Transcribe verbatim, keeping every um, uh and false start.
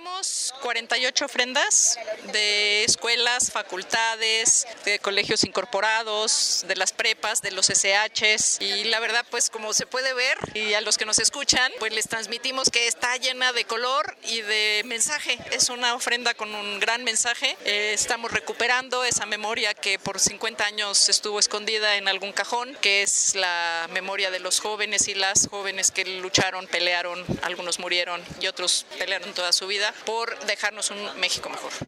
Llevamos cuarenta y ocho ofrendas de escuelas, facultades, de colegios incorporados, de las prepas, de los S Hs, y la verdad, pues como se puede ver, y a los que nos escuchan, pues les transmitimos que está llena de color y de mensaje. Es una ofrenda con un gran mensaje. Eh, estamos recuperando esa memoria que por cincuenta años estuvo escondida en algún cajón, que es la memoria de los jóvenes y las jóvenes que lucharon, pelearon, algunos murieron y otros pelearon toda su vida por dejarnos un México mejor.